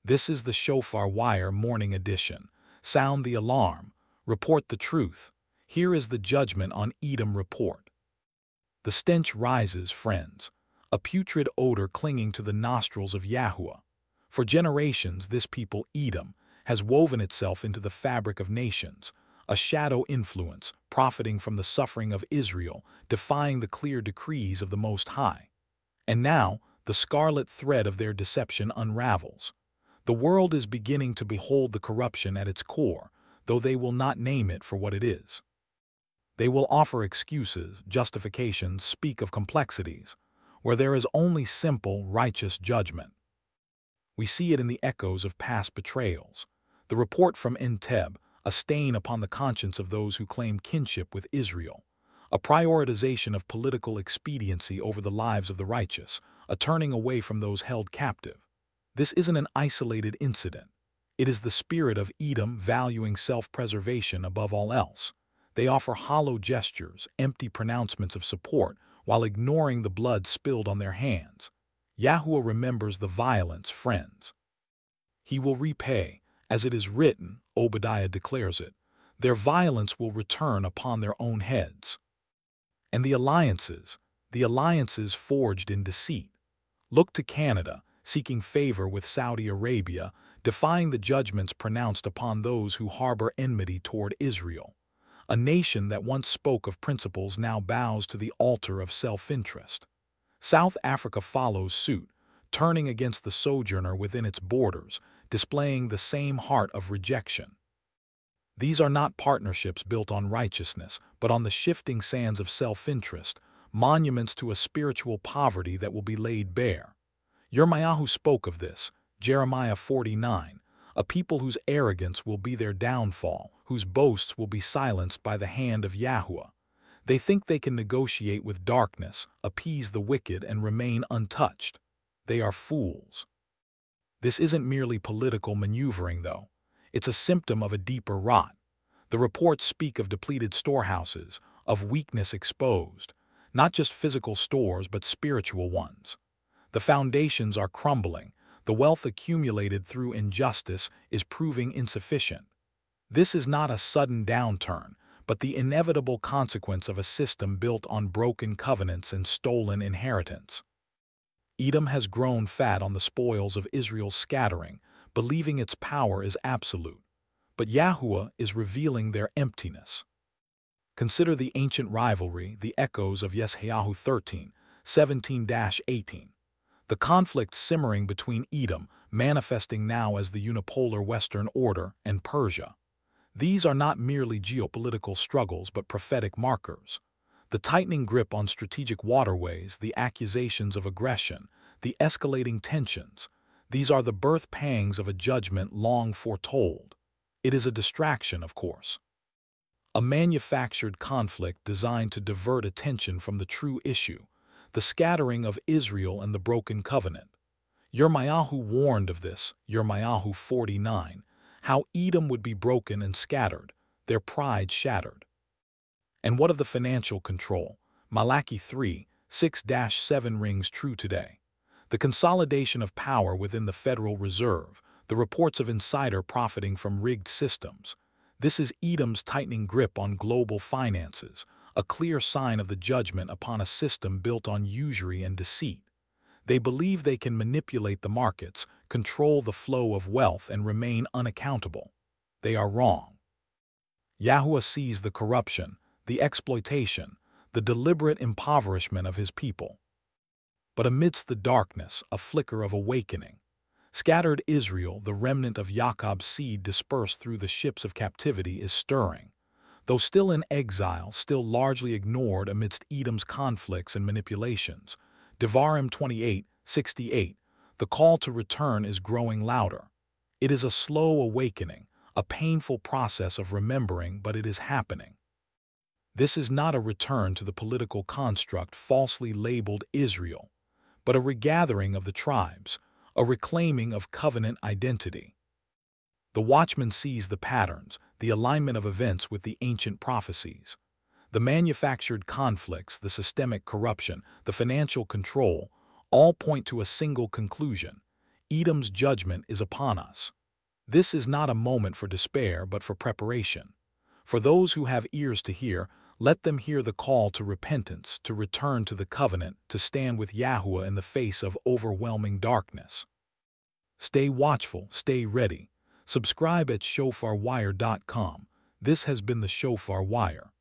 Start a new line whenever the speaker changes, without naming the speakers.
This is the Shofar Wire Morning Edition. Sound the alarm. Report the truth. Here is the judgment on Edom report. The stench rises, friends, a putrid odor clinging to the nostrils of Yahuwah. For generations, this people, Edom, has woven itself into the fabric of nations, a shadow influence, profiting from the suffering of Israel, defying the clear decrees of the Most High. And now, the scarlet thread of their deception unravels. The world is beginning to behold the corruption at its core, though they will not name it for what it is. They will offer excuses, justifications, speak of complexities, where there is only simple, righteous judgment. We see it in the echoes of past betrayals. The report from Entebbe, a stain upon the conscience of those who claim kinship with Israel, a prioritization of political expediency over the lives of the righteous, a turning away from those held captive. This isn't an isolated incident. It is the spirit of Edom valuing self-preservation above all else. They offer hollow gestures, empty pronouncements of support, while ignoring the blood spilled on their hands. Yahuwah remembers the violence, friends. He will repay, as it is written, Obadiah declares it. Their violence will return upon their own heads. And the alliances forged in deceit. Look to Canada, seeking favor with Saudi Arabia, defying the judgments pronounced upon those who harbor enmity toward Israel. A nation that once spoke of principles now bows to the altar of self-interest. South Africa follows suit, turning against the sojourner within its borders, displaying the same heart of rejection. These are not partnerships built on righteousness, but on the shifting sands of self-interest, monuments to a spiritual poverty that will be laid bare. Yirmiyahu spoke of this, Jeremiah 49, a people whose arrogance will be their downfall, whose boasts will be silenced by the hand of Yahuwah. They think they can negotiate with darkness, appease the wicked, and remain untouched. They are fools. This isn't merely political maneuvering, though. It's a symptom of a deeper rot. The reports speak of depleted storehouses, of weakness exposed, not just physical stores but spiritual ones. The foundations are crumbling. The wealth accumulated through injustice is proving insufficient. This is not a sudden downturn, but the inevitable consequence of a system built on broken covenants and stolen inheritance. Edom has grown fat on the spoils of Israel's scattering, believing its power is absolute. But Yahuwah is revealing their emptiness. Consider the ancient rivalry, the echoes of Yeshayahu 13, 17-18. The conflict simmering between Edom, manifesting now as the unipolar Western Order, and Persia. These are not merely geopolitical struggles but prophetic markers. The tightening grip on strategic waterways, the accusations of aggression, the escalating tensions, these are the birth pangs of a judgment long foretold. It is a distraction, of course. A manufactured conflict designed to divert attention from the true issue, the scattering of Israel and the broken covenant. Yirmiyahu warned of this, Yirmiyahu 49, how Edom would be broken and scattered, their pride shattered. And what of the financial control? Malachi 3, 6-7 rings true today. The consolidation of power within the Federal Reserve, the reports of insider profiting from rigged systems. This is Edom's tightening grip on global finances, a clear sign of the judgment upon a system built on usury and deceit. They believe they can manipulate the markets, control the flow of wealth, and remain unaccountable. They are wrong. Yahuwah sees the corruption, the exploitation, the deliberate impoverishment of his people. But amidst the darkness, a flicker of awakening. Scattered Israel, the remnant of Jacob's seed dispersed through the ships of captivity, is stirring. Though still in exile, still largely ignored amidst Edom's conflicts and manipulations, Devarim 28:68, the call to return is growing louder. It is a slow awakening, a painful process of remembering, but it is happening. This is not a return to the political construct falsely labeled Israel, but a regathering of the tribes, a reclaiming of covenant identity. The watchman sees the patterns, the alignment of events with the ancient prophecies. The manufactured conflicts, the systemic corruption, the financial control, all point to a single conclusion. Edom's judgment is upon us. This is not a moment for despair, but for preparation. For those who have ears to hear, let them hear the call to repentance, to return to the covenant, to stand with Yahuwah in the face of overwhelming darkness. Stay watchful, stay ready. Subscribe at shofarwire.com. This has been the Shofar Wire.